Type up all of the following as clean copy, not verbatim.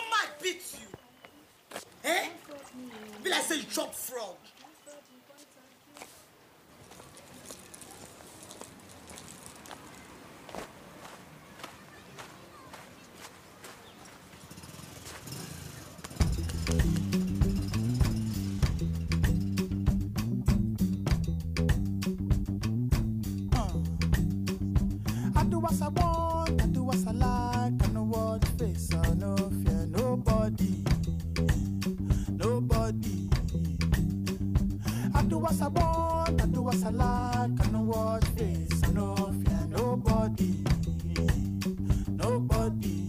One might beat you. Eh? Be like say you chop frog. I do what I want, I do what I like. I know what face, I no fear nobody. Nobody. I do what I want, I do what I like. I know what face, I no fear nobody. Nobody.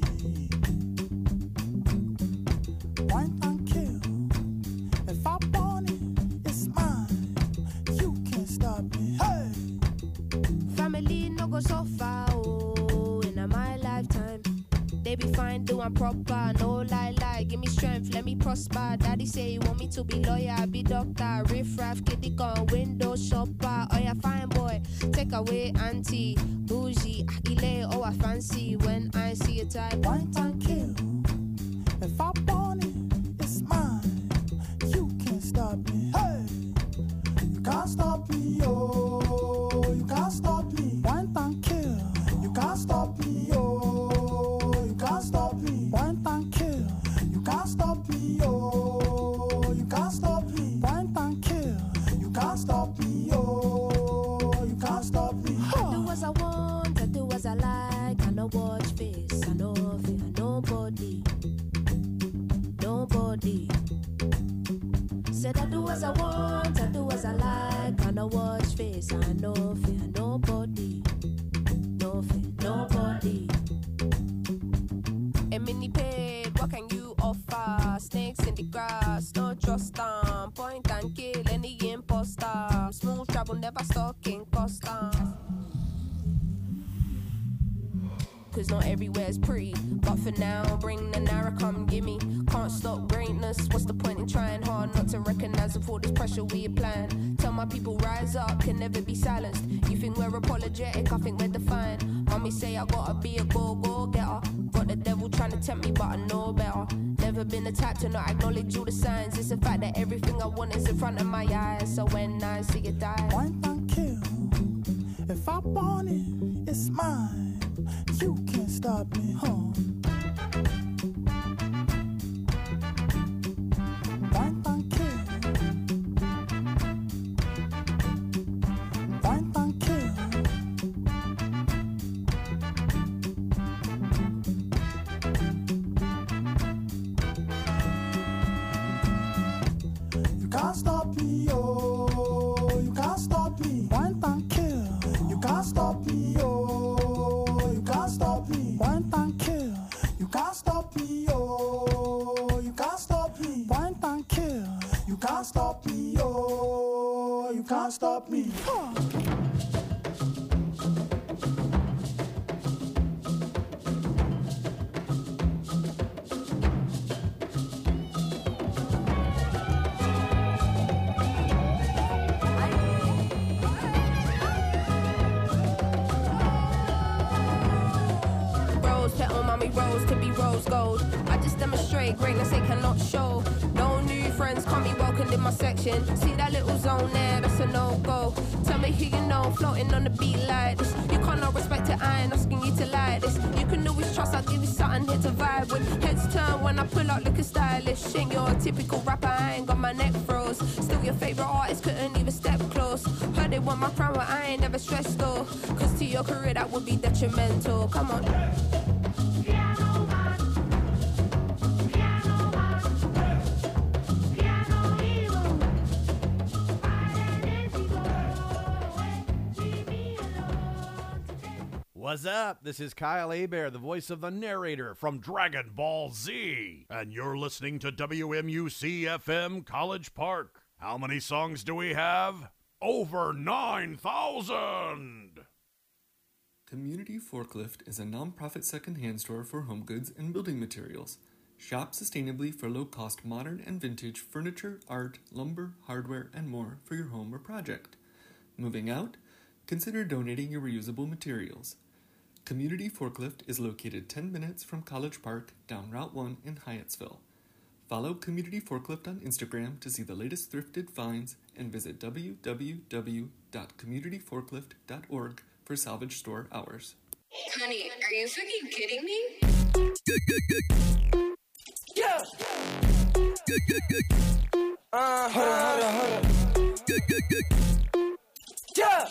Point and kill. If I want it, it's mine. You can't stop me. Hey! Family no go so far, oh, in my lifetime. They be fine, doing proper, no lie, give me strength, let me prosper. Daddy say he want me to be lawyer, be doctor, riff raff, kitty gun, window shopper. Oh yeah, fine boy, take away auntie, bougie, akile, oh I fancy. When I see a type, Point and kill. If I want it, it's mine. You can't stop me. Hey! You can't stop me, oh. You can't stop me. Point and kill. You can't stop me, oh. You can't stop me. Point and kill. You can't stop me, oh. You can't stop me. Point and kill. You can't stop me, oh. You can't stop me. I do as I want, I do as I like. I no watch face, I no fear nobody. Nobody. Said I do as I want, I do as I like. I no watch face, I no fear nobody. No fear nobody. A mini paid, what can you offer? Snakes in the grass, no trust them. Point and kill any imposter. Smooth travel, never stalking Costa. Cause not everywhere's pretty, but for now, bring the Nara, come gimme. Can't stop greatness, what's the point in trying hard not to recognize all this pressure we applying? Tell my people rise up, can never be silenced. You think we're apologetic, I think we're defiant. Mommy say I gotta be a go-getter. Got the devil trying to tempt me, but I know better. Never been the type to not acknowledge all the signs. It's the fact that everything I want is in front of my eyes. So when I see it die, Point and kill. If I want it, it's mine. You can't stop me, huh? Point and kill. Point and kill. You can't stop me, oh. You can't stop me. Point and kill. You can't stop me, oh. You can't stop me. Point and kill. You can't stop me, oh. You can't stop me. Point and kill. You can't stop me, oh. You can't stop me. Huh. rose, pet on mommy rose to be rose gold. I just demonstrate greatness they cannot show. No new friends can't be welcomed in my section. See that little zone there, that's a no-go. Tell me who you know, floating on the beat like this. You can't not respect it, I ain't asking you to like this. You can always trust, I'll give you something here to vibe with. Heads turn when I pull out looking stylish. Ain't your typical rapper, I ain't got my neck froze. Still your favourite artist, couldn't even step close. Heard they want my crown, but I ain't never stressed though. Cause to your career that would be detrimental. Come on. What's up? This is Kyle Hebert, the voice of the narrator from Dragon Ball Z. And you're listening to WMUC-FM College Park. How many songs do we have? Over 9,000! Community Forklift is a non-profit second-hand store for home goods and building materials. Shop sustainably for low-cost modern and vintage furniture, art, lumber, hardware, and more for your home or project. Moving out? Consider donating your reusable materials. Community Forklift is located 10 minutes from College Park down Route 1 in Hyattsville. Follow Community Forklift on Instagram to see the latest thrifted finds and visit www.communityforklift.org for salvage store hours. Honey, are you fucking kidding me? Yeah. Hold on. Yeah.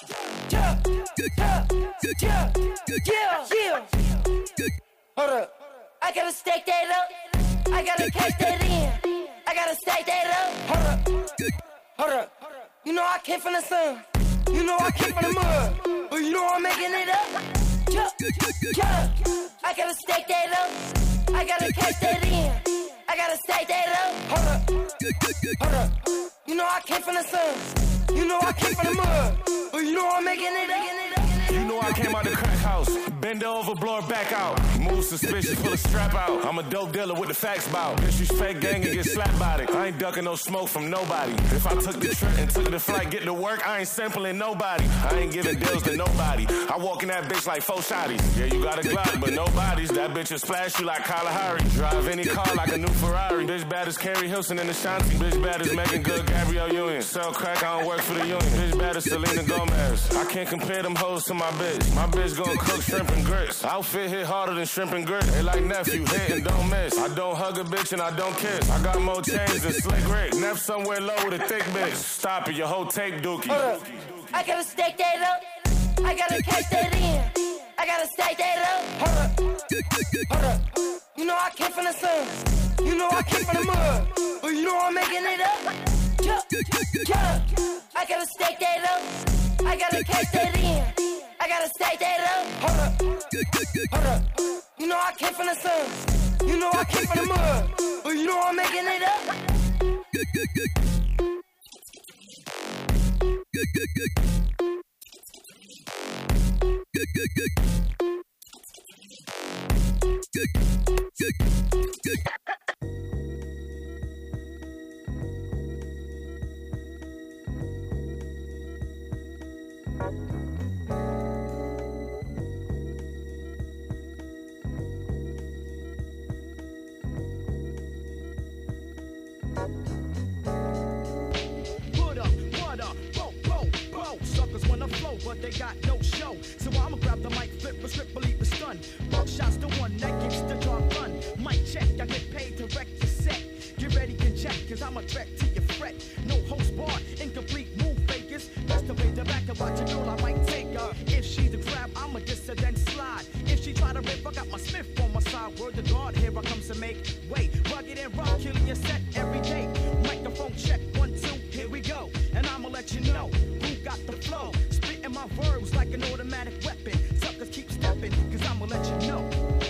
Hold up. I gotta stack that up. I gotta cash that in. I gotta stack that up. Hold up. You know I came from the sun. You know I came from the mud. But you know I'm making it up. Yeah. I gotta stack that up. I gotta cash that in. I gotta stack that up. Hold up. You know I came from the sun. You know I came from the mud. But you know I'm making it up. You know I came out the crack house. Bend over, blow her back out. Move suspicious, pull a strap out. I'm a dope dealer with the facts bout. Disrespect gang and get slapped by it. I ain't ducking no smoke from nobody. If I took the trip and took the flight, get to work, I ain't sampling nobody. I ain't giving deals to nobody. I walk in that bitch like 4 shotties. Yeah, you got a Glock, but no bodies. That bitch will splash you like Kalahari. Drive any car like a new Ferrari. Bitch bad as Carrie Hilson in the Shanti. Bitch bad as Megan Good, Gabrielle Union. Sell crack, I don't work for the union. Bitch bad as Selena Gomez. I can't compare them hoes to my bitch. My bitch gon' cook shrimp and grits. Outfit hit harder than shrimp and grits. They like nephew, hit and don't miss. I don't hug a bitch and I don't kiss. I got more chains than Slick Rick. Neff somewhere low with a thick bitch. Stop it, your whole tape dookie. Hold up. I gotta stack that up. I gotta cash that in. I gotta stack that up. Hold up. You know I came from the sun. You know I came from the mud. But you know I'm making it up. Yeah. I gotta stack that up. I gotta cash that in. I gotta stack that up. Hold up. You know I came from the sun. You know I came from the mud. But you know I'm making it up. But they got no show, so I'ma grab the mic, flip a strip, believe the stun. Buckshot's the one that keeps the job done. Mic check, I get paid to wreck your set. Get ready, can check, cause I'm a threat to your fret. No host bar, incomplete move fakers. Best to play the back and watch a girl, I might take her. If she's a crab, I'ma diss her, then slide. If she try to rip, I got my Smith on my side. Word to God, here I come to make way. Rugged and rock, killing your set every day. Microphone check, 1, 2, here we go. And I'ma let you know who got the flow. Spitting my verbs like an automatic weapon. Suckers keep stepping, cause I'ma let you know.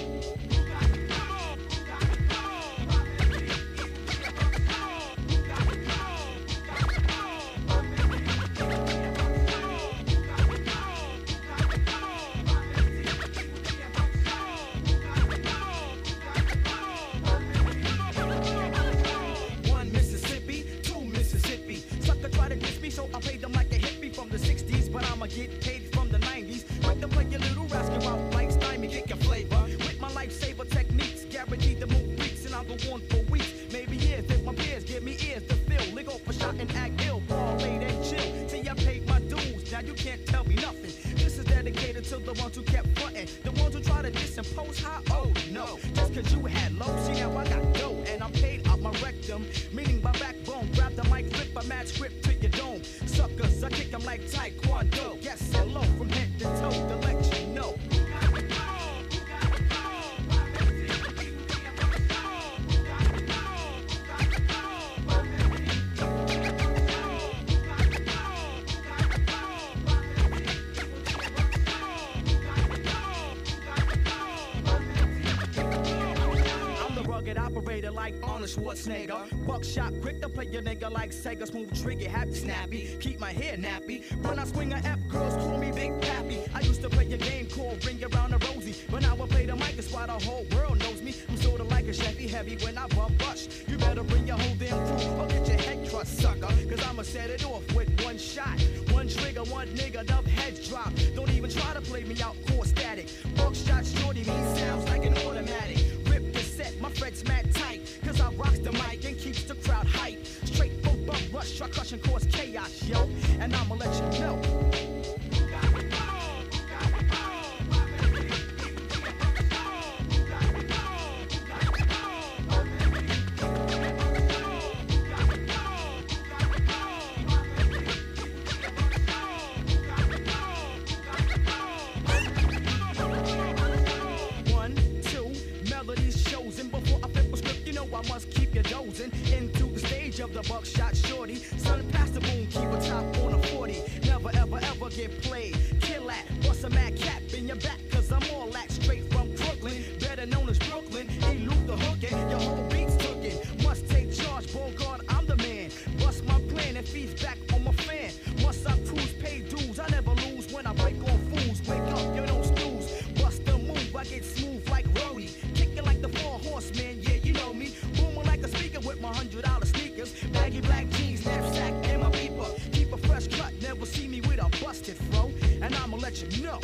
Get paid from the 90s. Like to play your little rascal out like stymie, get your flavor. With my lifesaver techniques, guaranteed to move weeks, and I'll go on for weeks, maybe years. If my peers give me ears to fill, lick off a shot and act ill, ball late and chill. See, I paid my dues, now you can't tell me nothing. This is dedicated to the ones who kept frontin', the ones who try to disimpose high. Oh no, just cause you had low, see now I got dough, and I'm paid out my rectum, meaning my backbone. Grab the mic, flip a mad script to your dome. Suckers, I kick them like Taekwondo. Yes, hello, from head to toe, to let you know. Operator like Arnold Schwarzenegger. Buckshot, quick to play your nigga like Sega. Smooth trigger, happy snappy. Keep my hair nappy. When I swing a F, girls call me Big Pappy. I used to play a game called Ring Around the Rosie. But now I play the mic, it's why the whole world knows me. I'm sorta like a Chevy heavy when I bump rush. You better bring your whole damn crew or get your head crushed. start, sucker. Cause I'ma set it off with one shot. One trigger, one nigga, enough heads drop. Don't even try to play me out, core static. Buckshot shorty, me sounds like an automatic. Rip the set, my fret's mad tight. Cause I rocks the mic and keeps the crowd hype. Straight from bump rush, try crush and cause chaos, yo. And I'ma let you know. I must keep you dozing into the stage of the buckshot shorty. Son, pass the boom, keep a top on a 40. Never ever ever get played. Kill that, bust a mad cap in your back, cause I'm all that straight from Brooklyn. Better known as Brooklyn. Elude the hookin', your whole beat's tookin'. Must take charge, Bogart, I'm the man. Bust my plan and feeds back on my fan. Must I cruise, pay dues, I never lose when I break on fools. Wake up, you don't snooze. Bust the move, I get smooth like Rory. Kickin' like the 4 horsemen, yeah, you know me. Booming like a speaker with my $100 sneakers. Baggy black jeans, knapsack, and my beeper. Keep a fresh cut, never see me with a busted fro. And I'ma let you know.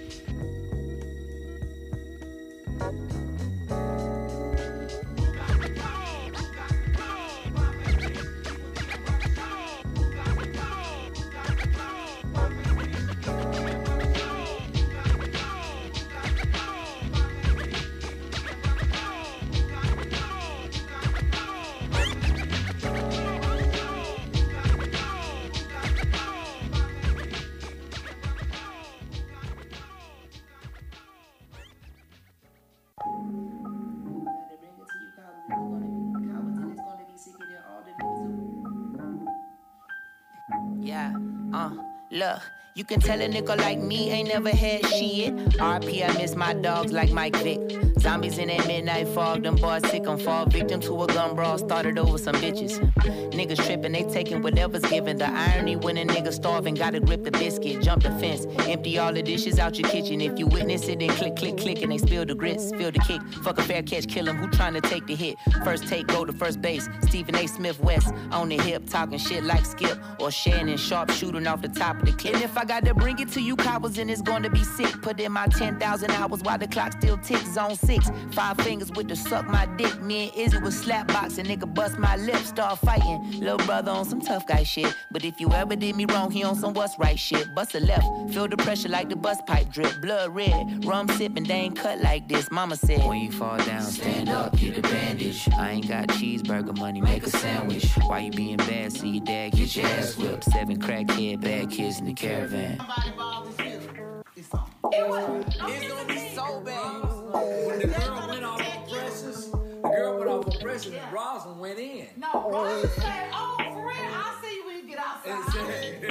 Look, you can tell a nigga like me ain't never had shit. RP, I miss my dogs like Mike Vick. Zombies in that midnight fog, them boys sick and fall victim to a gun brawl, started over some bitches. Niggas tripping, they taking whatever's given. The irony when a nigga starving, gotta grip the biscuit, jump the fence, empty all the dishes out your kitchen. If you witness it, then click, click, click, and they spill the grits, feel the kick. Fuck a fair catch, kill him, who trying to take the hit? First take, go to first base. Stephen A. Smith West on the hip, talking shit like Skip or Shannon Sharp shooting off the top of the clip. And if I got to bring it to you cowards, and it's gonna be sick. Put in my 10,000 hours while the clock still ticks. Zone 6, 5 fingers with the suck my dick. Me and Izzy was slapboxing, nigga bust my lip, start fighting. Little brother on some tough guy shit. But if you ever did me wrong, he on some what's right shit. Bust a left, feel the pressure like the bus pipe drip. Blood red, rum sipping, they ain't cut like this. Mama said, when you fall down, stand up, get a bandage. I ain't got cheeseburger money, make a sandwich. Why you being bad, see your dad get your ass whipped. 7 crackhead bad kids in the caravan. It's gonna be so bad. When the girl went off of Precious, and Roslyn went in. No, Roslyn said, oh, for real, I'll see you when you get outside.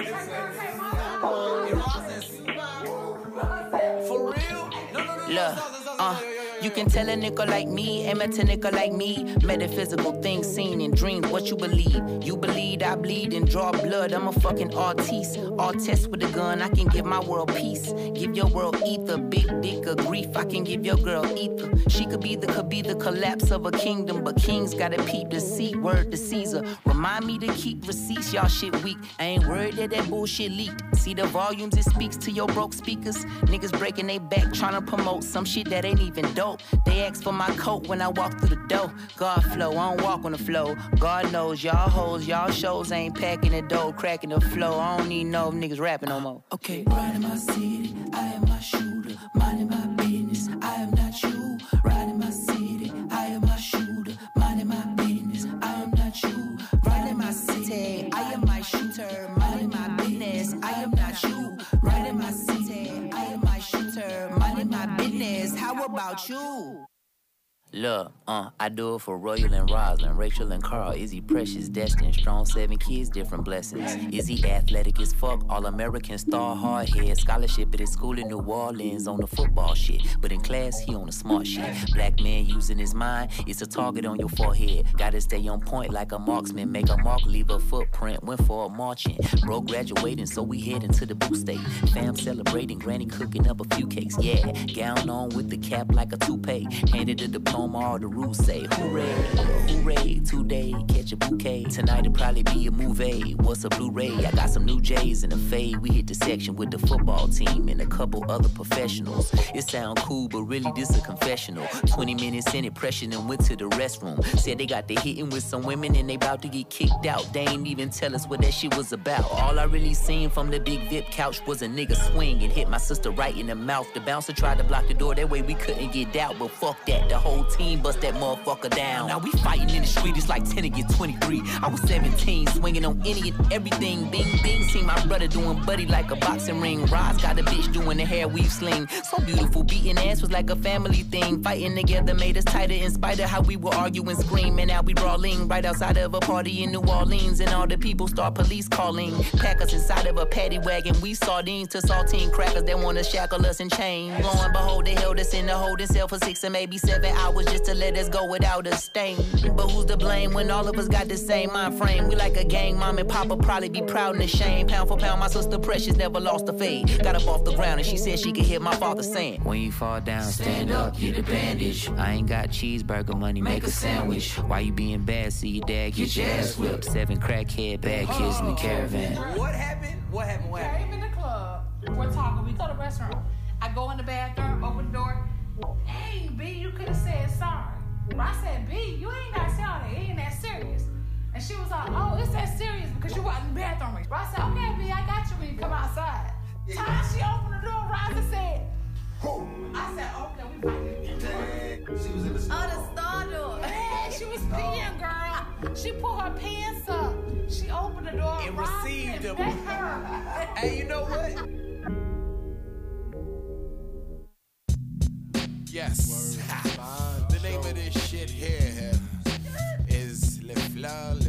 For real? No. You can tell a nigga like me, aim at a nigga like me. Metaphysical things seen in dreams, what you believe. You believe I bleed and draw blood, I'm a fucking artiste. Artist with a gun, I can give my world peace. Give your world ether, big dick of grief, I can give your girl ether. She could be the collapse of a kingdom, but kings gotta peep the seat, word to Caesar. Remind me to keep receipts, y'all shit weak. I ain't worried that bullshit leaked. See the volumes, it speaks to your broke speakers. Niggas breaking they back, trying to promote some shit that ain't even dope. They ask for my coat when I walk through the door. God flow, I don't walk on the flow. God knows y'all hoes, y'all shows ain't packing the dough, cracking the flow. I don't need no niggas rapping no more. Okay, right in my city, I am my shooter. Minding my business, I am not you. Right in my city, I am my shooter. Minding my business, I am not you. Right in my city, I am my shooter. Minding my business, I am not you. Right in my city, I am my shooter. Minding my business, how about you? Look, I do it for Royal and Roslyn, Rachel and Carl, Izzy Precious, Destin, strong 7 kids, different blessings. Izzy athletic as fuck, all-American star, hard head, scholarship at his school in New Orleans on the football shit. But in class, he on the smart shit. Black man using his mind, it's a target on your forehead. Gotta stay on point like a marksman, make a mark, leave a footprint, went for a marching. Bro graduating, so we head into the boo state. Fam celebrating, granny cooking up a few cakes, yeah. Gown on with the cap like a toupee, handed the diploma home, all the rules say, hooray, hooray, today, catch a bouquet. Tonight it'll probably be a movie. What's a Blu-ray? I got some new J's in the fade. We hit the section with the football team and a couple other professionals. It sound cool, but really this a confessional. 20 minutes in it, pressured and went to the restroom. Said they got to hitting with some women and they about to get kicked out. They ain't even tell us what that shit was about. All I really seen from the big VIP couch was a nigga swing and hit my sister right in the mouth. The bouncer tried to block the door, that way we couldn't get out. But fuck that, the whole team bust that motherfucker down. Now we fighting in the street, it's like 10 against 23. I was 17, swinging on any and everything. Bing, bing, see my brother doing buddy like a boxing ring. Roz got a bitch doing the hair weave sling. So beautiful, beating ass was like a family thing. Fighting together made us tighter in spite of how we were arguing, screaming. Now we brawling right outside of a party in New Orleans. And all the people start police calling. Pack us inside of a paddy wagon. We sardines to saltine crackers that wanna shackle us in chains. Lo and behold, they held us in the holding cell for 6 or maybe 7 hours just to let us go without a stain. But who's to blame when all of us got the same mind frame? We like a gang, mom and papa probably be proud and ashamed. Pound for pound, my sister Precious never lost a fade. Got up off the ground and she said she could hear my father saying, when you fall down, stand up, get a bandage. I ain't got cheeseburger money, make a sandwich. Why you being bad? See your dad get your ass whipped. 7 crackhead bad kids in the caravan. What happened? What happened? What happened? Came in the club. We're talking. We go to the restaurant. I go in the bathroom, open the door. Hey, B, you could have said sorry. But I said, B, you ain't got to say all that. It ain't that serious. And she was like, oh, it's that serious because you wasn't in the bathroom. But I said, okay, B, I got you when you come outside. Time she opened the door, Rosa said, who? I said, okay, we fighting. She was in the store. Oh, the store door. Yeah, she was peeing, girl. She pulled her pants up. She opened the door. And received them. Her. Hey, you know what? Yes. The name of this shit here is Le Fleur,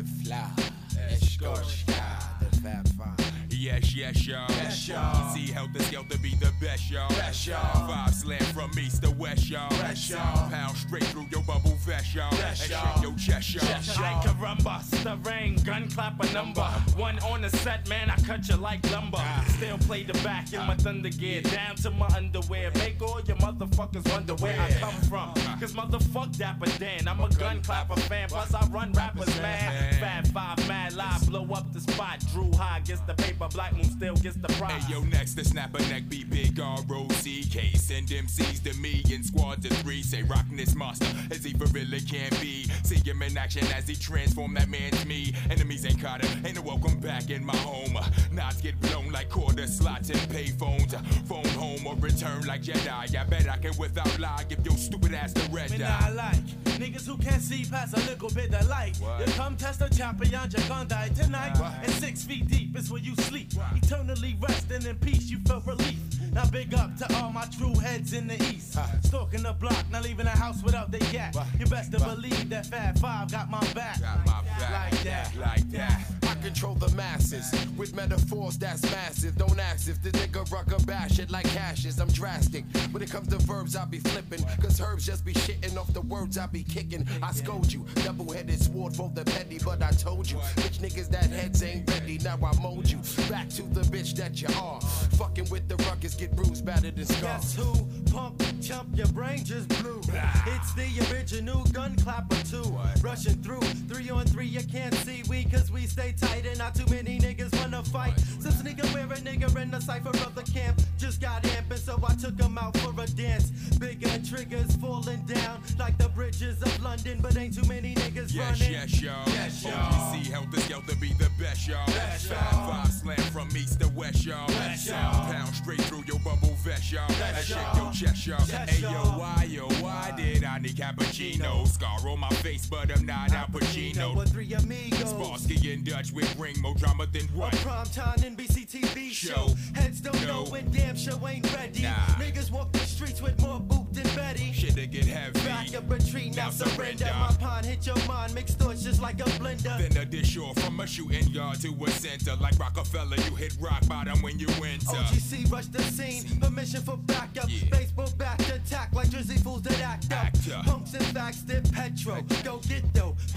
Escorchka, the Fab Five. Yes, yes, y'all. Yes, y'all. See, Helter Skelter be the best, y'all. Best, y'all. 5 slam from east to west, y'all. Best, y'all. Pound straight through your bubble vest, y'all. Best, And y'all. shake your chest, y'all. Best, y'all. Like caramba, stirring, gun clap a number. One on the set, man, I cut you like lumber. Still play the back in my thunder gear, down to my underwear. Make all your motherfuckers wonder where I come from. Cause motherfuck Dapper Dan, I'm a gun clapper fan. Plus I run rappers, man. Fab Five, mad live, blow up the spot. Drew High gets the paper, Black Moon still gets the prize. Hey, yo, next to snap a neck, be big R-O-C-K. Send MCs to me in squads of 3. Say, rockin' this monster as he for really can be. See him in action as he transform that man's me. Enemies ain't caught him, ain't no welcome back in my home. Knots get blown like quarter slots and pay phones. Phone home or return like Jedi. I bet I can without lie give your stupid ass the red Man, eye. I like niggas who can't see past a little bit of light. What? You come test a champion, you're gonna die tonight. What? And 6 feet deep is where you sleep. Eternally resting in peace, you feel relief. Now big up to all my true heads in the east. Stalking the block, not leaving the house without the yak. You best to believe that Fab Five got my back. Got my back. Like that. Like that. I control the masses with metaphors that's massive. Don't ask if the nigga rucker bash it like hashes. I'm drastic. When it comes to verbs, I be flipping. Cause herbs just be shitting off the words I be kicking. I scold you. Double-headed sword for the petty, but I told you. Bitch niggas that heads ain't ready. Now I mold you. Back to the bitch that you are. Fucking with the ruckus, get bruised, battered, and scarred. Guess who? Pump, chump, your brain just blew. It's the original gun clapper too. Rushing through 3 on 3, you can't see we cause we stay tight and not too many niggas wanna fight. Some sneaker wear a nigga in the cypher of the camp. Just got amping, so I took him out for a dance. Bigger triggers falling down like the bridges of London, but ain't too many niggas Yes, running. yes, y'all. Yes, y'all. OGC, Helter Skelter be the best, y'all. Best, y'all. 5 slam from east to west, y'all. Best, y'all. Pound straight through your bubble vest, y'all. Best, And shake y'all. your chest, y'all. Best, Hey, y'all. yo, why did I need cappuccino? Scar on my face, but I'm not Al Pacino. With 3 amigos. Sparsky and Dutch with ring, more drama than what? A primetime NBC TV show. Heads don't know when damn show ain't ready. Nah. Niggas walk the streets with more boot than Betty. Shit'll get heavy. Back up retreat, now Now surrender. surrender. My pond hit your mind, mixed thoughts just like a blender. Then a dish or from a shooting yard to a center. Like Rockefeller, you hit rock bottom when you enter. OGC rush the scene, permission for backup. Yeah. Baseball back attack like Jersey fools that act up. Act up. Punks and facts dip petro. Go get though,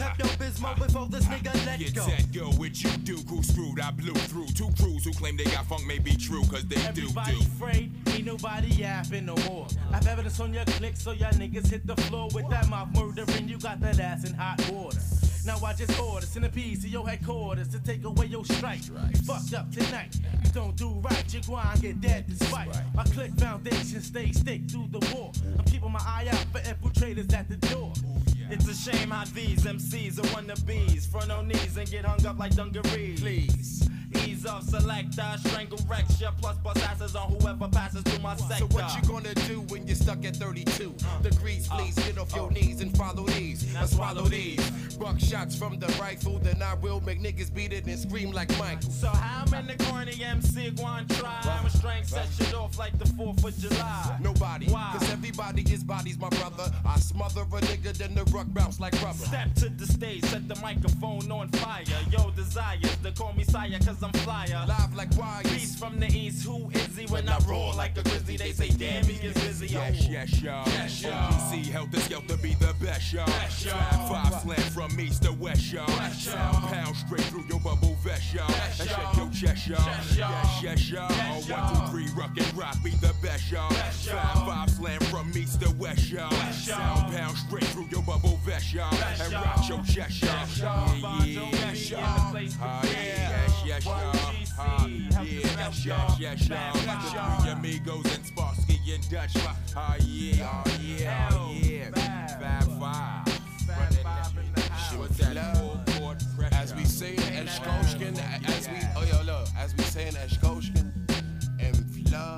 Pepto-Bismol before this nigga let Get go. set, go, what you do, crew screwed, I blew through. Two crews who claim they got funk may be true, cause they Everybody do. afraid, ain't nobody yapping no more. I've evidence on your click, so y'all niggas hit the floor with that mouth murdering. You got that ass in hot water. Now I just order centipedes to your headquarters to take away your strike. You fucked up tonight. You don't do right, you go and get dead despite. My click foundation stays stick through the war. I'm keeping my eye out for infiltrators at the door. It's a shame how these MCs are wannabes. Front on knees and get hung up like dungarees. Please. Ease off, selector, strangle recture, plus bust asses on whoever passes through my sector. So what you gonna do when you're stuck at 32 degrees? Please get off your knees and follow these. Now swallow these. Buck shots from the rifle, then I will make niggas beat it and scream like Michael. So how many corny MC going try? When strength set shit off like the 4th of July? Nobody, Why? cause everybody is bodies, my brother. I smother a nigga, then the ruck bounce like rubber. Step to the stage, set the microphone on fire. Yo, desires to call me sire, cause I'm flyer. Live like wires. Beast from the east, who is he? When I roar like a grizzly, they say, damn, he is busy. Yes, yes, y'all. Yes, y'all. OGC, helter skelter be the best, y'all. Best, y'all. 5 slam from east to west, y'all. Pound straight through your bubble vest, y'all. And shake your chest, y'all. Yes, yes, y'all. 1, 2, 3, rock and rock be the best, y'all. 5 slam from east to west, y'all. Pound straight through your bubble vest, y'all. And rock your chest, y'all. Yeah, yes, y'all. Yes, yes, y'all. Yes, yes, yes, y'all. The 3 amigos and Sparsky and Dutch. Oh yeah, oh yeah, oh yeah. 5-5. What's that full court pressure? As we say in Eschkoshkin, as we say in Eschkoshkin, Fla,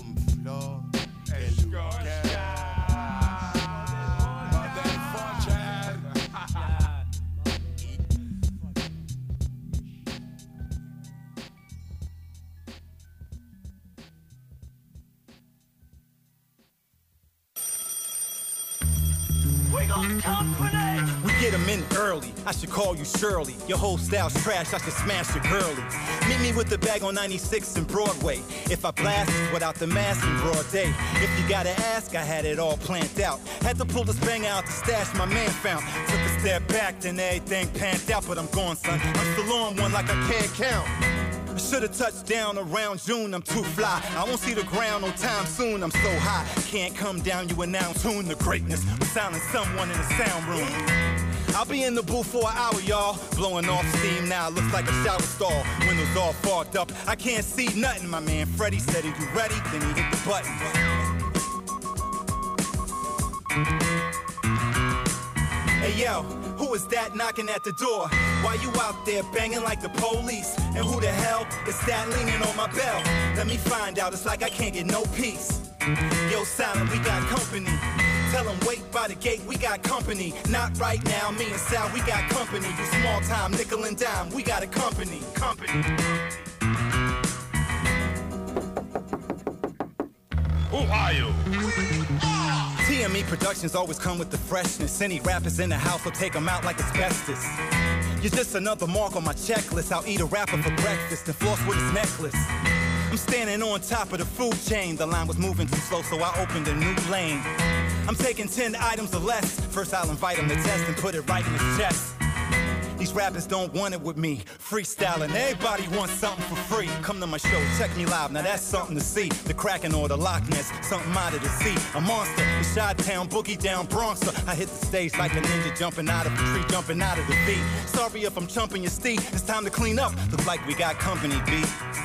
We get them in early, I should call you Shirley. Your whole style's trash, I should smash your girlie. Meet me with the bag on 96 and Broadway. If I blast it without the mask in broad day. If you gotta ask, I had it all planned out. Had to pull this banger out the stash my man found. Took a step back, then everything panned out. But I'm gone, son, I'm still on one like I can't count. I should've touched down around June, I'm too fly. I won't see the ground no time soon, I'm so high. Can't come down, you are now tuned to greatness. We're sounding someone in the sound room. I'll be in the booth for an hour, y'all. Blowing off steam now, looks like a shower stall. Windows all fogged up, I can't see nothing. My man Freddie said, "Are you ready?" Then he hit the button. Hey yo, who is that knocking at the door? Why you out there banging like the police? And who the hell is that leaning on my bell? Let me find out, it's like I can't get no peace. Yo, Silent, we got company. Tell them wait by the gate, we got company. Not right now, me and Sal, we got company. You small time, nickel and dime, we got a company. Ohio. TME Productions always come with the freshness. Any rappers in the house will take them out like asbestos. You're just another mark on my checklist. I'll eat a rapper for breakfast and floss with his necklace. I'm standing on top of the food chain. The line was moving too slow, so I opened a new lane. I'm taking 10 items or less. First I'll invite him to test and put it right in his chest. These rappers don't want it with me. Freestyling, everybody wants something for free. Come to my show, check me live, now that's something to see. The Kraken or the Loch Ness, something out of the sea. A monster, the Chi-Town, boogie down Bronxer. I hit the stage like a ninja jumping out of a tree, jumping out of the beat. Sorry if I'm chumping your steed, it's time to clean up. Looks like we got company, B.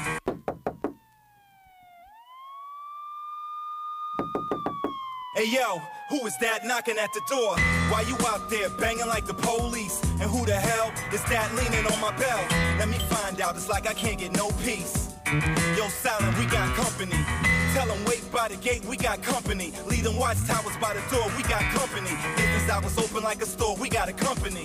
Hey yo, who is that knocking at the door? Why you out there banging like the police? And who the hell is that leaning on my bell? Let me find out, it's like I can't get no peace. Yo, Silent, we got company. Tell them wait by the gate, we got company. Leave them watchtowers by the door, we got company. Business hours open like a store, we got a company.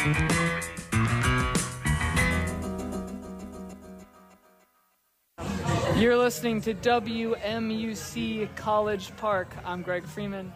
You're listening to WMUC College Park. I'm Greg Freeman.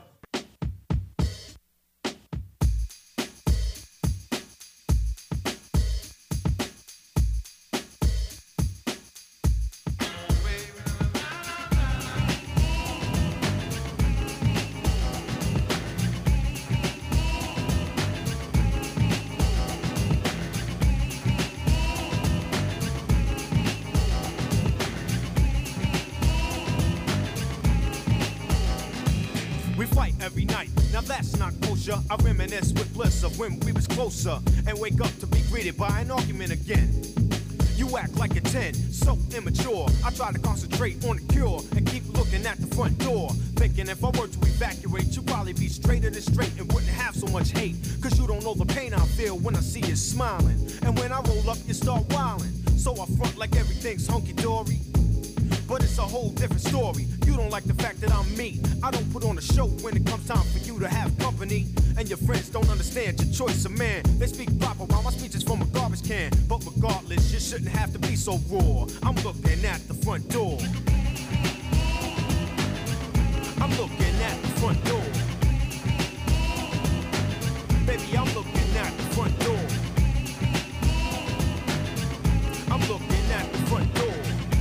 closure. I reminisce with bliss of when we was closer, and wake up to be greeted by an argument again. You act like a 10, so immature. I try to concentrate on the cure and keep looking at the front door, thinking if I were to evacuate, you'd probably be straighter than straight and wouldn't have so much hate. Cause you don't know the pain I feel when I see you smiling, and when I roll up, you start wilding. So I front like everything's hunky-dory, but it's a whole different story. You don't like the fact that I'm me. I don't put on a show when it comes time for you to have company. And your friends don't understand your choice of man. They speak proper while my speech is from a garbage can. But regardless, you shouldn't have to be so raw. I'm looking at the front door. I'm looking at the front door. Baby, I'm looking at the front door. I'm looking at the front door.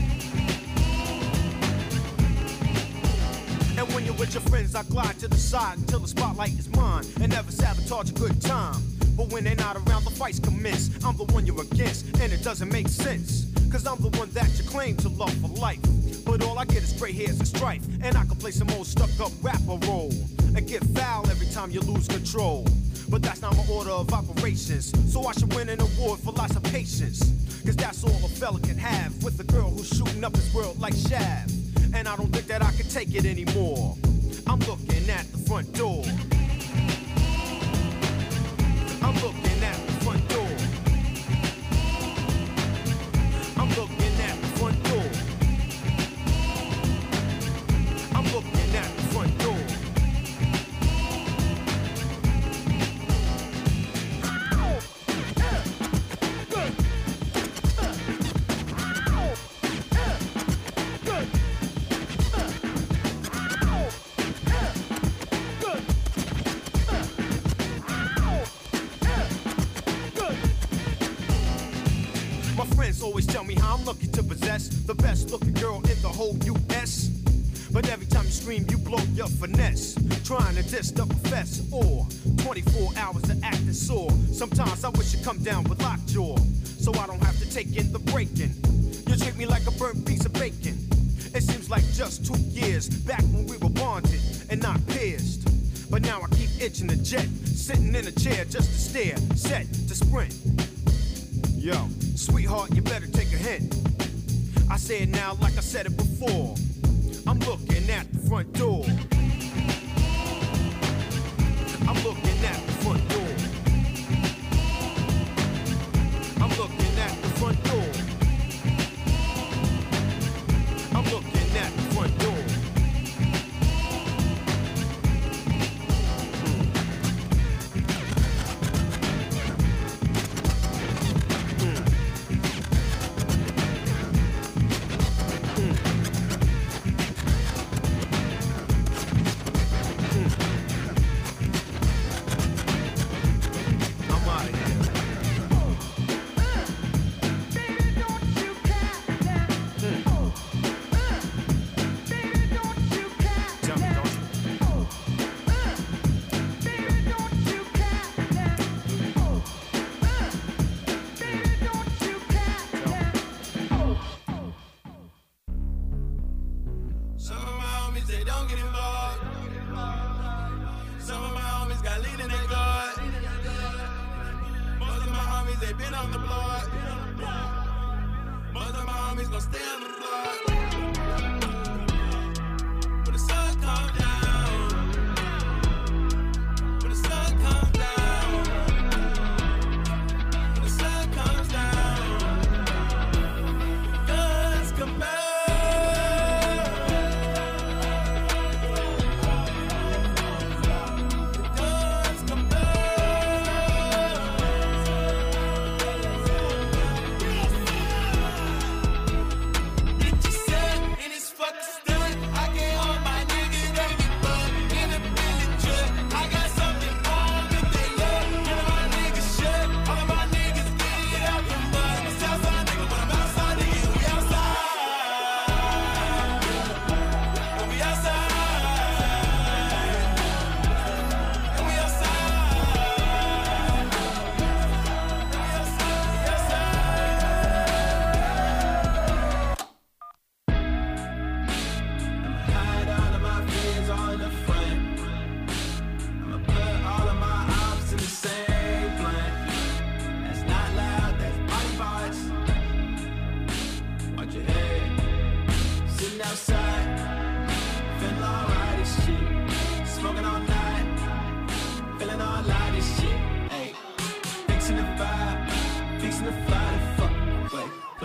And when you're with your friends, I glide to the side until the spotlight is mine, and never sabotage a good time. But when they're not around, the fights commence. I'm the one you're against, and it doesn't make sense. Cause I'm the one that you claim to love for life. But all I get is gray hairs and strife, and I can play some old stuck-up rapper role and get foul every time you lose control. But that's not my order of operations, so I should win an award for lots of patience. Cause that's all a fella can have with a girl who's shooting up his world like Shaft. And I don't think that I can take it anymore. I'm looking at the front door. I'm looking at the front door. I'm looking at the front door. I'm looking at the front door. Always tell me how I'm lucky to possess the best looking girl in the whole U.S. But every time you scream, you blow your finesse, trying to diss the profess, or 24 hours of acting sore. Sometimes I wish you'd come down with lockjaw, so I don't have to take in the breaking. You treat me like a burnt piece of bacon. It seems like just 2 years back when we were bonded and not pierced. But now I keep itching the jet, sitting in a chair just to stare, set to sprint. Yo, sweetheart, you better take a hint. I say it now like I said it before. I'm looking at the front door. I'm looking at the front door. I'm looking at the front door. I'm looking at the front door.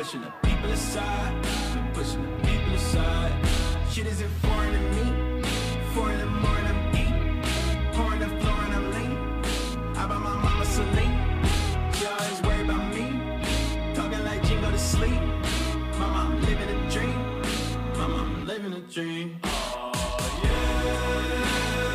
pushing the people aside. Been pushing the people aside. Shit isn't foreign to me. Foreign to more than eat. Pouring the floor and I'm lean. I buy my mama Celine. She always worry about me. Talking like Jingo to sleep. Mama, I'm living a dream. Mama, I'm living a dream. Oh, yeah.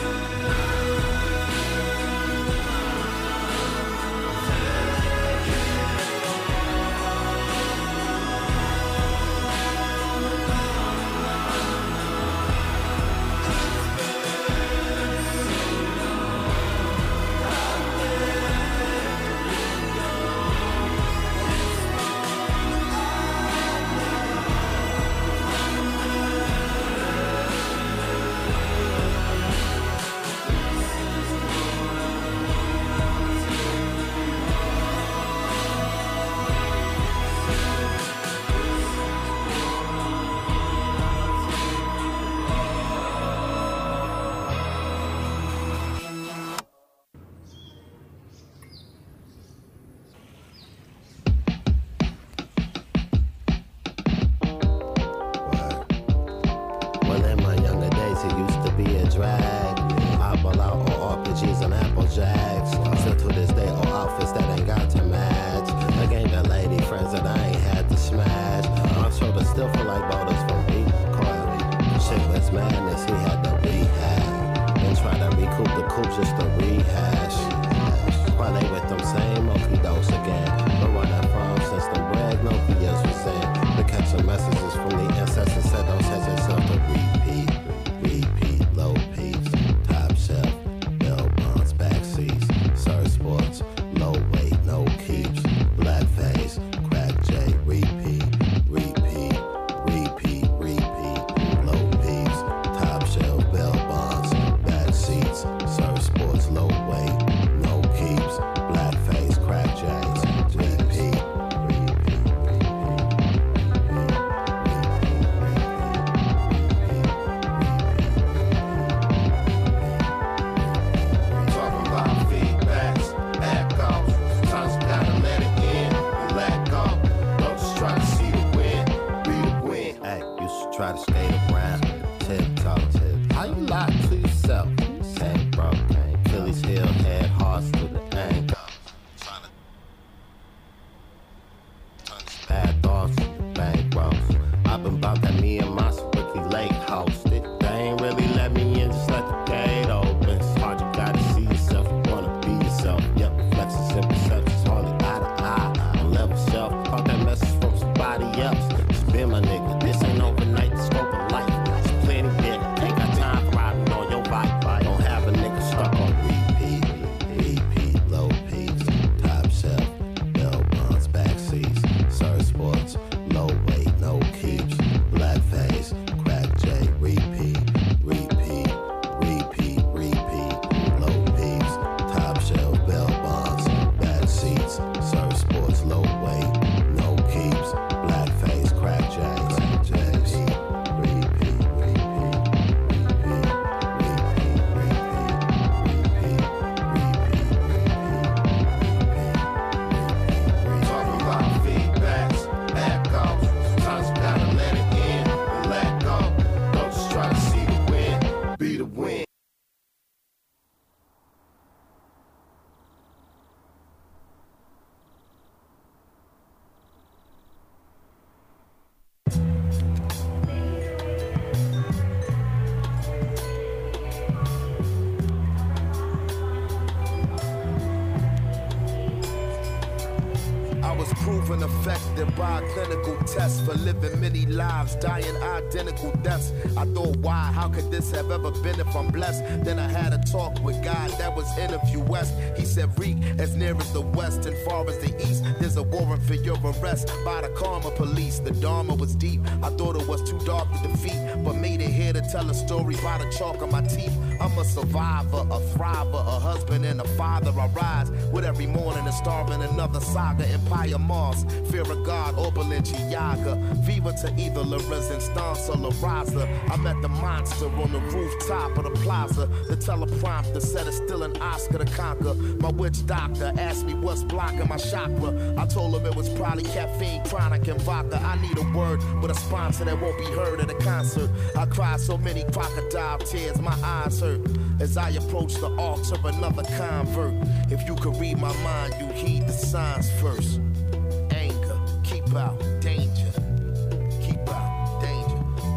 Proven effective by a clinical test for living many lives, dying identical deaths. I thought, why? How could this have ever been if I'm blessed? Then I had a talk with God that was interview West. He said, Reek, as near as the west and far as the east, there's a warrant for your arrest by the karma police. The dharma was deep. I thought it was too dark to defeat, but made it here to tell a story by the chalk on my teeth. I'm a survivor, a thriver, a husband and a father. I rise with every morning and starving another saga, empire mark. Mars. Fear of God, or Balenciaga. Viva to either La Resistance or La Raza. I met the monster on the rooftop of the plaza. The teleprompter said it's still an Oscar to conquer. My witch doctor asked me what's blocking my chakra. I told him it was probably caffeine, chronic, and vodka. I need a word with a sponsor that won't be heard at a concert. I cried so many crocodile tears, my eyes hurt as I approach the altar of another convert. If you could read my mind, you heed the signs first. Anger, keep out, danger. Keep out, danger.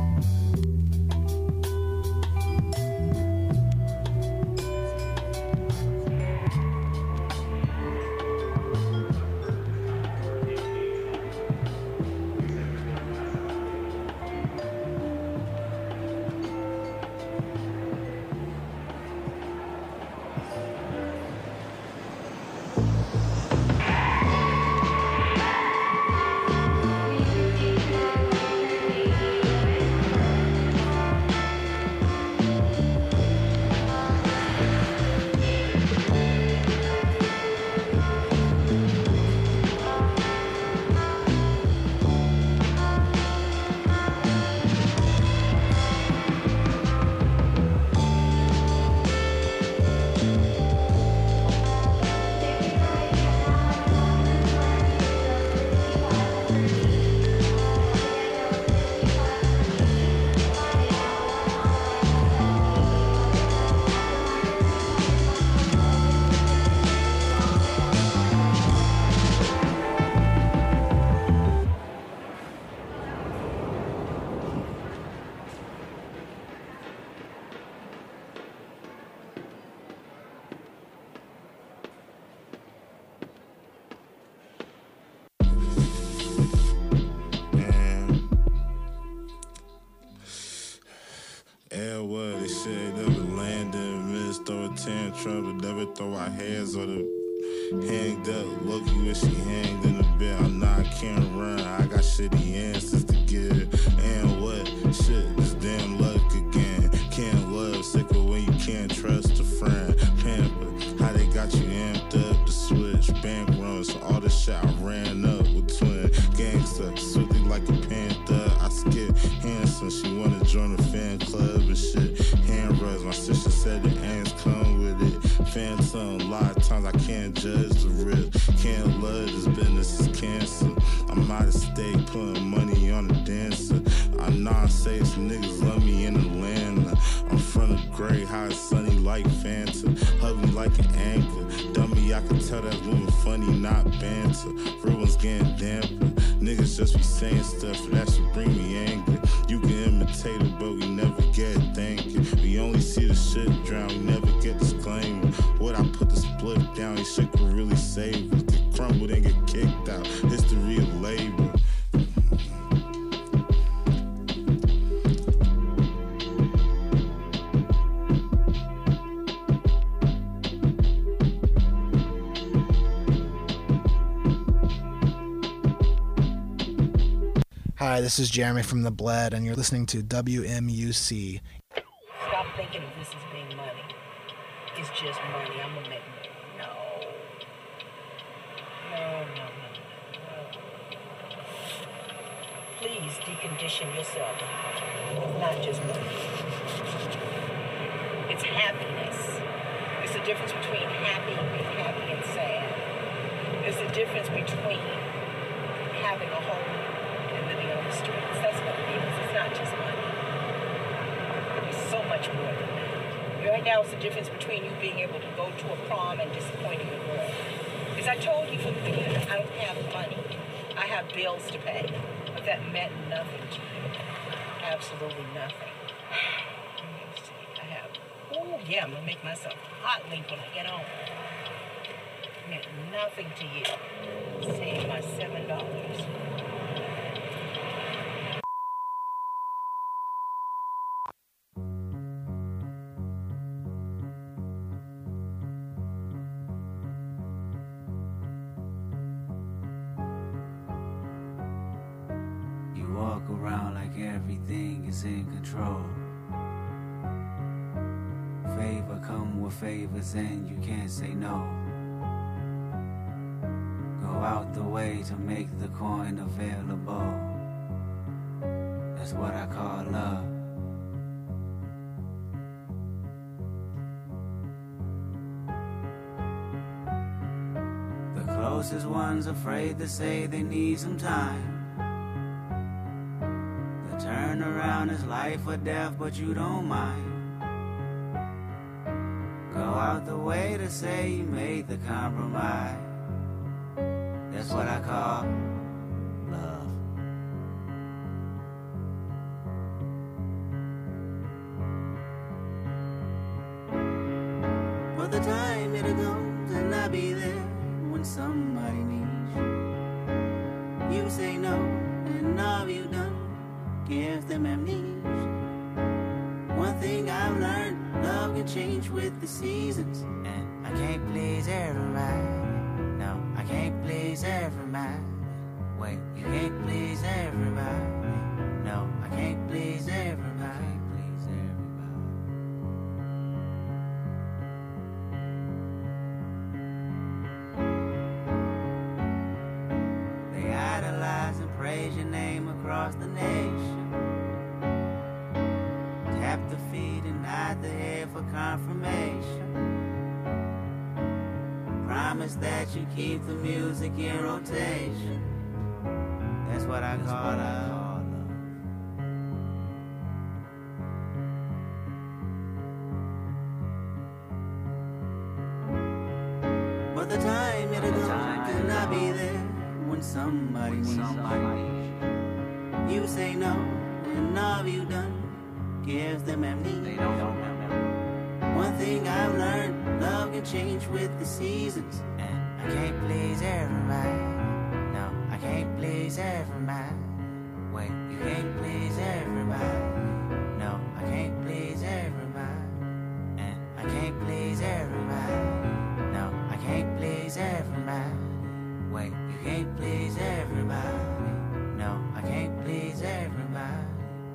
Tantrum, but never throw our hands on the hanged up. Loki when she hanged in the bed. I know I can't run. I got shitty answers to give. And what? Shit, this damn luck again. Can't love, sicker when you can't trust a friend. Pamper, how they got you amped up to switch. Bank runs, so all the shit I ran up with twin gangster. Swiftly like a panther. I skip handsome. She wanna join the fan club and shit. Hand rubs, my sister said the ants come with it. Phantom, a lot of times I can't judge the risk. Can't love this business, is cancer. I'm out of state, putting money on the dancer. I know I say it's niggas love me in Atlanta. I'm from the gray, high, sunny like Fanta. Hug me like an anchor. Dummy, I can tell that moving funny, not banter. Real ones getting damper. Niggas just be saying stuff that should bring me anger. You can imitate it, but we never get thank you. We only see the shit drown, we never get disclaimer. Would I put the split down? This shit could really save us. Get crumbled and get kicked out. History of labor. Hi, this is Jeremy from The Bled, and you're listening to WMUC. Stop thinking of this as being money. It's just money. I'm gonna make money. No. Please decondition yourself. It's not just money. It's happiness. It's the difference between being happy and sad. It's the difference between having a home and living on the streets. That's what it is. It's not just money. It's so much more than that. Right now, it's the difference between you being able to go to a prom and disappointing a girl. Because I told you from the beginning, I don't have money. I have bills to pay. But that meant nothing to you. Absolutely nothing. I have, oh yeah, I'm going to make myself hot link when I get home. It meant nothing to you. Save my $7. Walk around like everything is in control. Favor come with favors and you can't say no. Go out the way to make the coin available. That's what I call love. The closest one's afraid to say they need some time. The turnaround is life or death, but you don't mind. Go out the way to say you made the compromise. That's what I call love. For the time it'll go and I'll be there when somebody needs you. You say no and all you done gives them amnesia. One thing I've learned, love can change with the seasons. And I can't please everybody. No, I can't please everybody. Wait, you can't please everybody. No, I can't please everybody. They idolize and praise your name across the nation. Tap the feet and nod the head for confirmation. Promise that you keep the music in rotation. That's what I call love. But the time it'll go and I'll be there when somebody needs you. You say no and all you done gives them amnesia. One thing I've learned, love can change with the seasons. And I can't please everybody. No, I can't please everybody. Wait, you can't please everybody. No, I can't please everybody. And I can't please everybody. No, I can't please everybody. Wait, you can't please everybody. No, I can't please everybody.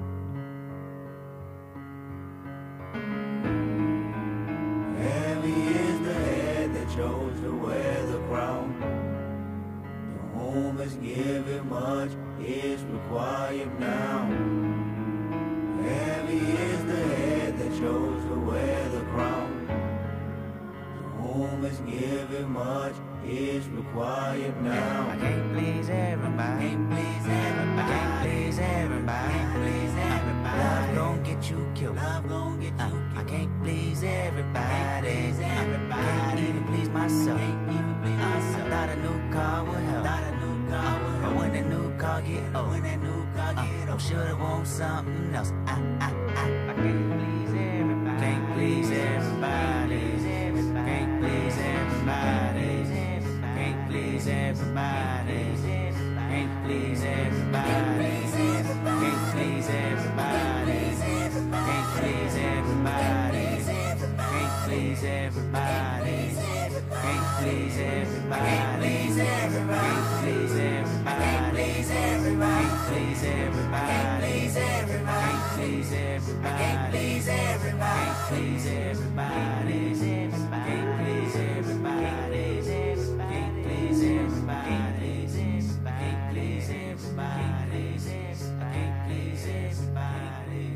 Heavy is the head that chose to wear the crown. To whom is given much is required now. Heavy is the head that chose to wear the crown. To whom is given much is required now. I can't please everybody. Can't please everybody. Can't please everybody. Can't please everybody. Love gon' get you killed. Love gon' get you killed. I can't please everybody. Can't even please myself. I thought a new car would help. But when the new car get old, I'm sure they want something else. I can't please everybody. Can't please everybody. Can't please everybody. Can't please everybody. Can't please everybody. Can't please everybody. Can't please everybody. Can't please everybody. Can't please everybody. Can't please everybody. Can't please everybody. Can't please everybody. Can't please everybody. Can't please everybody. Can't please everybody. Can't please everybody. Can't please everybody. Can't please everybody. Can't please everybody. Can't please everybody.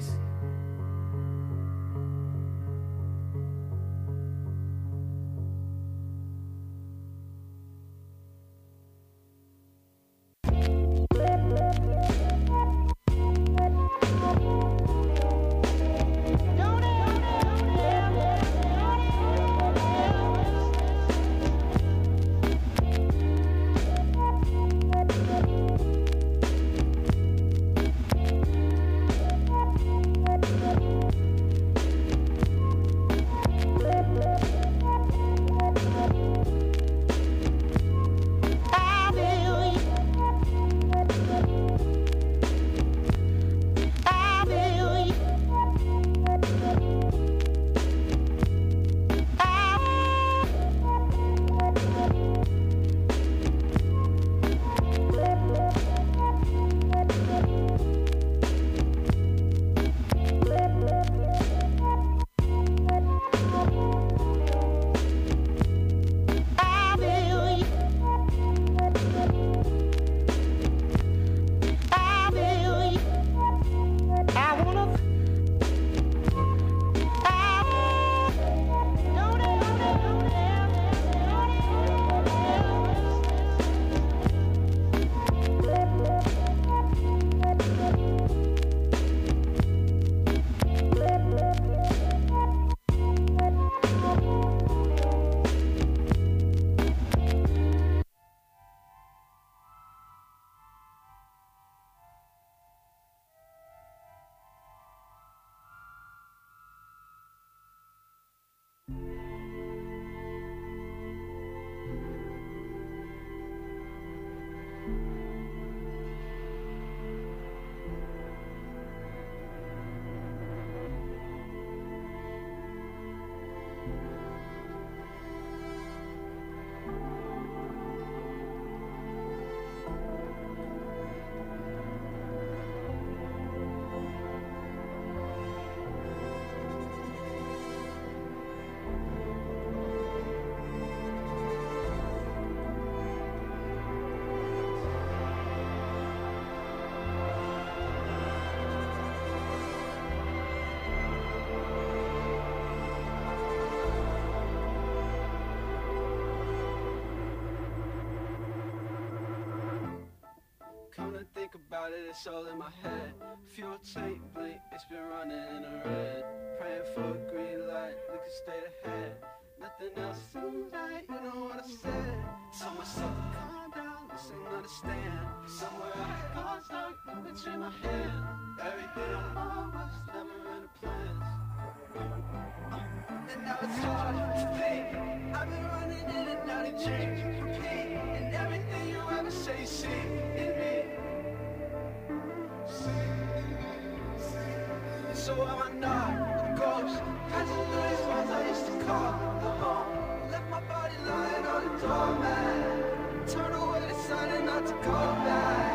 about it, it's all in my head. Fuel tank blink, it's been running in the red. Praying for a green light, we can stay ahead. Nothing else seems right, you know what I said. Tell myself to calm down, this ain't understand. Somewhere I got stuck in between my hands. Everything I want was never in the plans. And now it's hard to think. I've been running in and out of change, repeat. And everything you ever say, you see in me. So am I not a ghost? Catching these ones I used to call the home. Left my body lying on the doormat. Turn away, decided not to go back.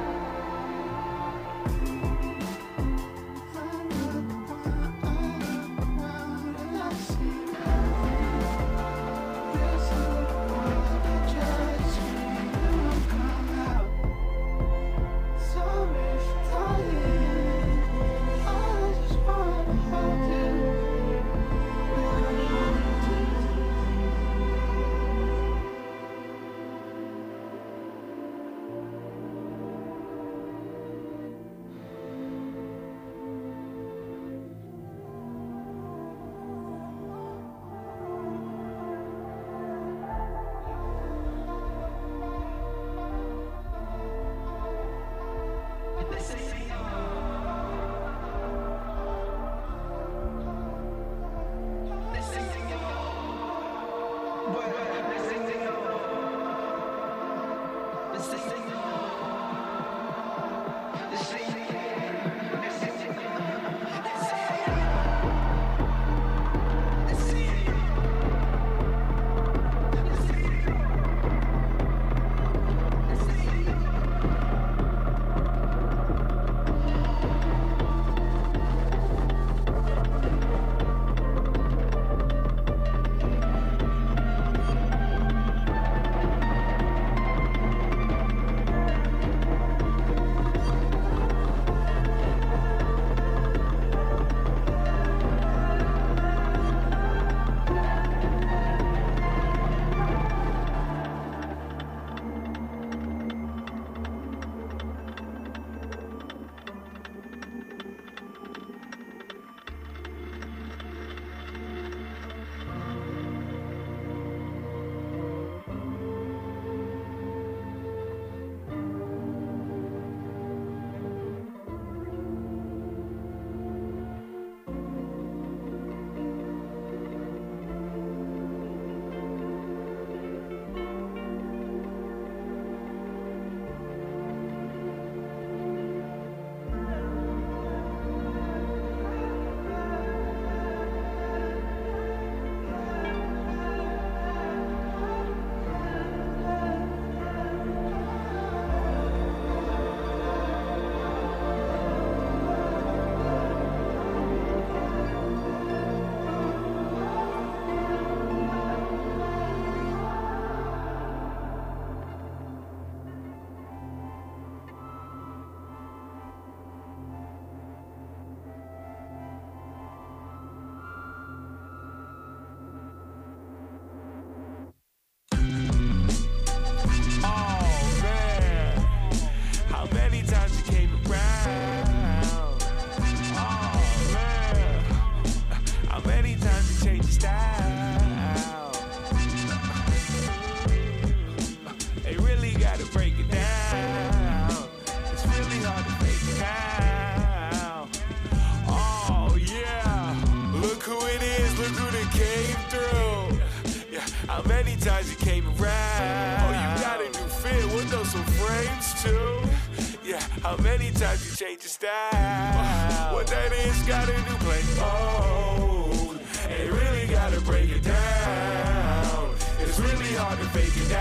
How many times you change your style? What that is, got a new play. Oh, ain't really gotta break it down. It's really hard to fake it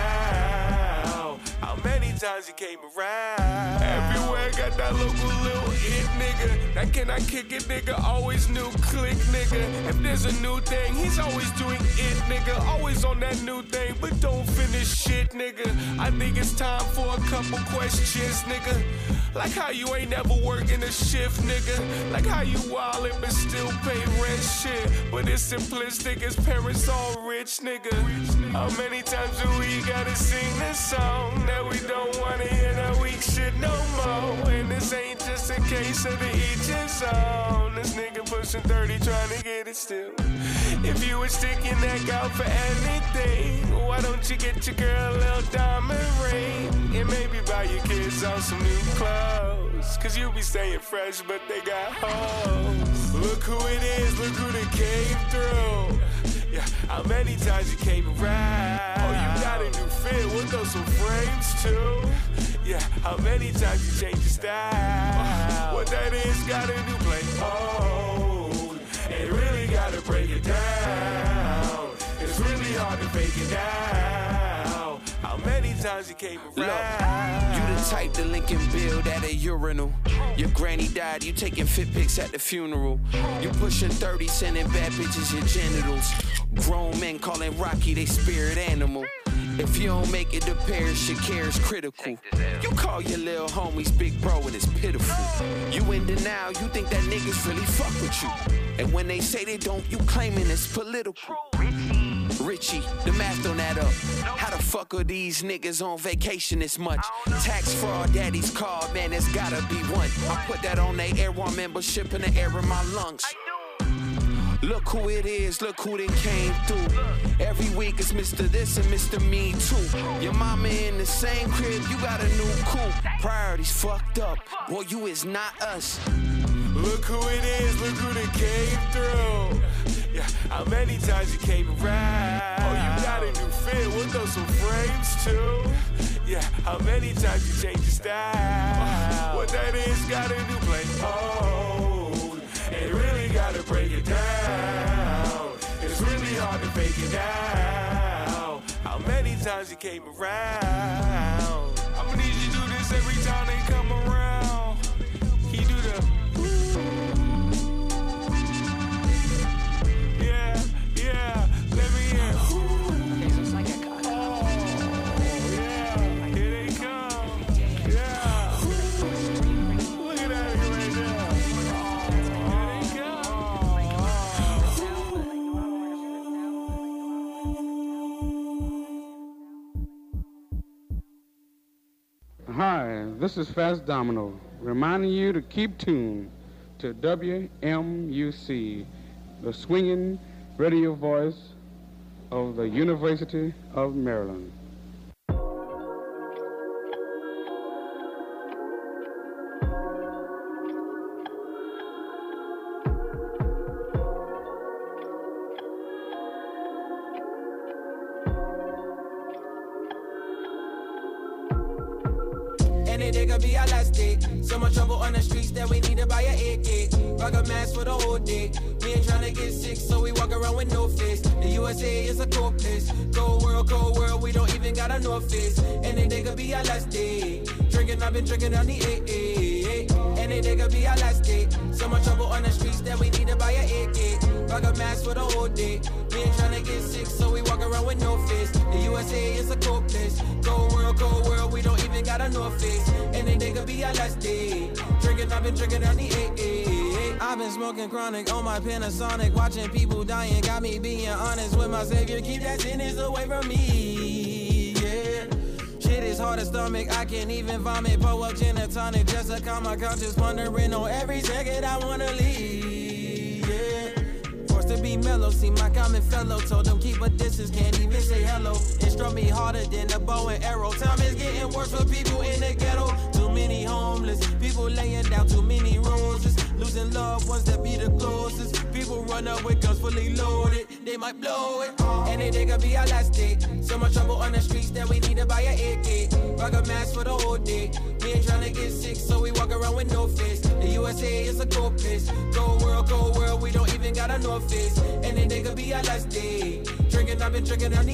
down. How many times you came around? Everywhere got that local little it nigga. That can I kick it nigga, always new click nigga. If there's a new thing, he's always doing it nigga. Always on that new thing, but don't finish shit nigga. I think it's time for a couple questions nigga. Like how you ain't never working a shift, nigga. Like how you wildin' but still pay rent shit. But it's simplistic, his parents all rich, nigga. How many times do we gotta sing this song that we don't don't wanna hear that weak shit no more. And this ain't just a case of the each his own. This nigga pushing 30 trying to get it still. If you would stick your neck out for anything, why don't you get your girl a little diamond ring? And maybe buy your kids on some new clothes. Cause you be staying fresh, but they got hoes. Look who it is, look who they came through. Yeah, how many times you came around? Oh, you got a new fit, we'll throw some frames too. Yeah, how many times you changed your style? What that is, got a new play. Oh, and really gotta break it down. It's really hard to fake it now. How many times you came around? Look, you the type to link and build at a urinal. Your granny died, you taking fit pics at the funeral. You pushing 30, sending bad bitches your genitals. Grown men calling Rocky they spirit animal. If you don't make it to Paris, your care is critical. You call your little homies big bro and it's pitiful. You in denial, you think that niggas really fuck with you. And when they say they don't, you claiming it's political. Richie, the math don't add up. How the fuck are these niggas on vacation this much? Tax fraud, daddy's card, man, there's gotta be one. I put that on they Air One membership in the air in my lungs. Look who it is, look who done came through. Every week it's Mr. This and Mr. Me too. Your mama in the same crib, you got a new coupe. Priorities fucked up, boy, you is not us. Look who it is, look who done came through. Yeah, how many times you came around? Oh, you got a new fit, we'll throw some frames too. Yeah, how many times you changed your style? What that is, got a new play. Oh, and really gotta break it down. It's really hard to fake it now. How many times you came around? I'ma need you to do this every time they come around. Can you do the yeah, let me in. Yeah, here they come. Yeah. Look at that right there. Here they come. Hi, this is Fast Domino, reminding you to keep tuned to WMUC, the swinging radio voice of the University of Maryland. Any day could be our last day. So much trouble on the streets that we need to buy a AK. Rock a mask for the whole day. We ain't tryna get sick, so we walk around with no face. The USA is a cold place. Cold world, we don't even got a North Face. Any day could be our last day. Drinking, I've been drinking on the AA. Any day could be our last day. So much trouble on the streets that we need to buy a AK. Rock a mask for the whole day. We ain't tryna get sick, so we walk around with no face. The USA is a cold place. Cold world, we don't even got a North Face. Any day could be our last day. Drinking, I've been drinking on the AA. I've been smoking chronic on my Panasonic. Watching people dying got me being honest with my savior. Keep that sickness away from me, yeah. Shit is hard to stomach, I can't even vomit. Pour up gin and tonic just to calm my conscience. Wondering on every second I wanna leave, yeah. Forced to be mellow, see my common fellow. Told them keep a distance, can't even say hello. It struck me harder than a bow and arrow. Time is getting worse for people in the ghetto. Too many homeless, people laying down too many roses. Losing loved ones that be the closest. People run up with guns fully loaded, they might blow it. Any day could be our last day. So much trouble on the streets that we need to buy a AK. Rock a mask for the whole day. We ain't tryna get sick, so we walk around with no face. The USA is a cold place. Cold world, we don't even got a North Face. Any day could be our last day. Drinking, I've been drinking on the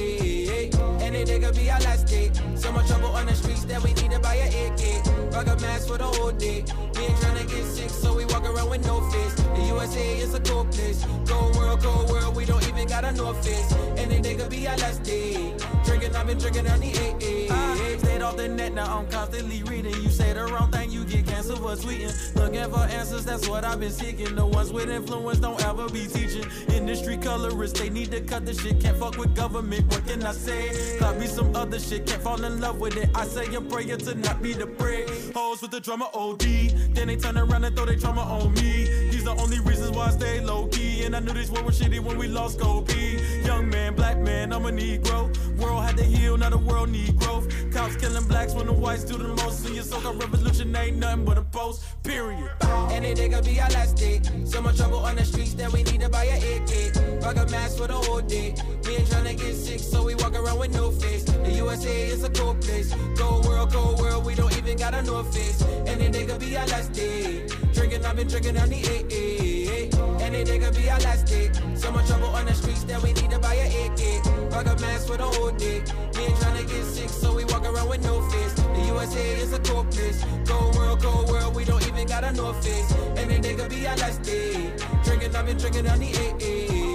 AA. Any day could be our last day. So much trouble on the streets that we need to buy a AK. Rock a mask for the whole day. We ain't tryna get sick, so we walk around with no face. The USA is a cold place. Cold world, we don't even got a North Face. Any day could be our last day. Drinking, I've been drinking on the AA. Stayed off the net, now I'm constantly reading. You say the wrong thing, you get cancer for tweeting. Looking for answers, that's what I've been seeking. The ones with influence don't ever be teaching. Industry colorists, they need to cut the shit. Can't fuck with government, what can I say? Got me some other shit, can't fall in love with it. I say a prayer to not be the prey. Hoes with the drummer OD, then they turn around and throw their trauma on me. These the only reasons why I stay low key. And I knew this world was shitty when we lost Kobe. Young man, black man, I'm a Negro. World had to heal, now the world need growth. Cops killing blacks when the whites do the most. So your so-called revolution ain't nothing but a post, period. Any day could be our last day. So much trouble on the streets that we need to buy a AK. Rock a mask for the whole day. We ain't tryna get sick, so we walk around with no face. The USA is a cold place. Cold world, we don't even got a North Face. Any day could be our last day. Drinking, I've been drinking on the AA. Any day could be our last day. So much trouble on the streets that we need to buy a AK. Rock a mask for the whole day. We ain't tryna get sick, so we walk around with no face. The USA is a cold place. Cold world, we don't even got a North Face. Any day could be our last day. Drinking, I've been drinking on the AA.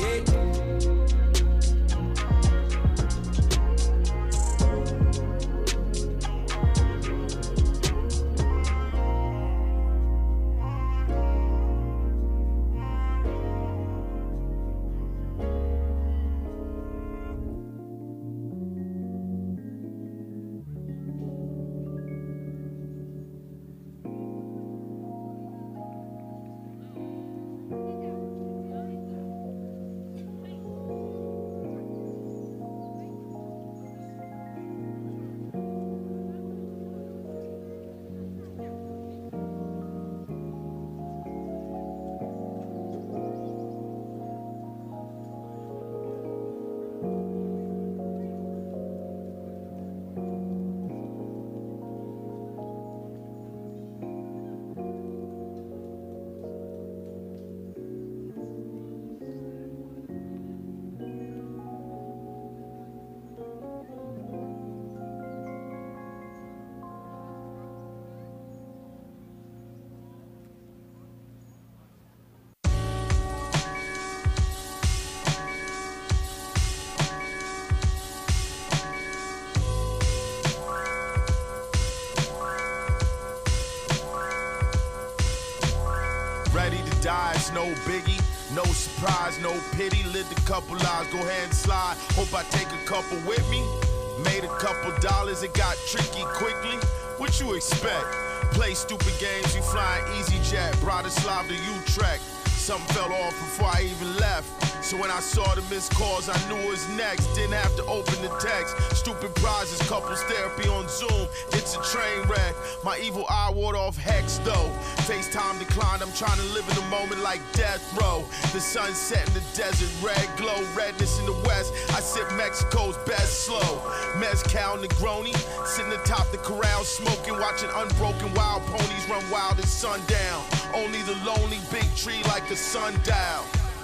It's no biggie, no surprise, no pity. Lived a couple lives, go ahead and slide. Hope I take a couple with me. Made a couple dollars, it got tricky quickly. What you expect? Play stupid games, you flying EasyJet, Bratislava to Utrecht. Something fell off before I even left. So when I saw the missed calls, I knew it was next. Didn't have to open the text. Stupid prizes, couples therapy on Zoom. It's a train wreck. My evil eye ward off Hex though. FaceTime declined. I'm trying to live in the moment like death row. The sun set in the desert, red glow, redness in the west. I sip Mexico's best slow. Mezcal Negroni, sitting atop the corral, smoking, watching unbroken wild ponies run wild at sundown. Only the lonely big tree like the sundial.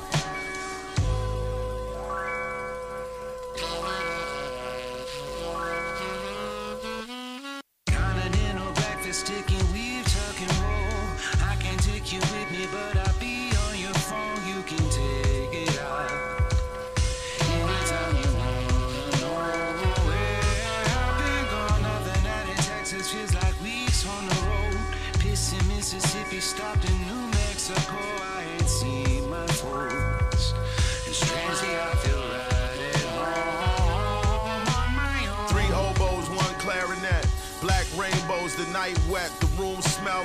Continental breakfast, chicken, weave, tuck and roll. I can't take you with me, but I'll be on your phone. You can take it out anytime you wanna know where I've been gone. Nothing out in Texas feels like weeks on the road. Pissing Mississippi, stopped in New Mexico. I ain't seen my folks. And strangely, I feel right at home on my own. 3 oboes, 1 clarinet. Black rainbows, the night wet, the room smell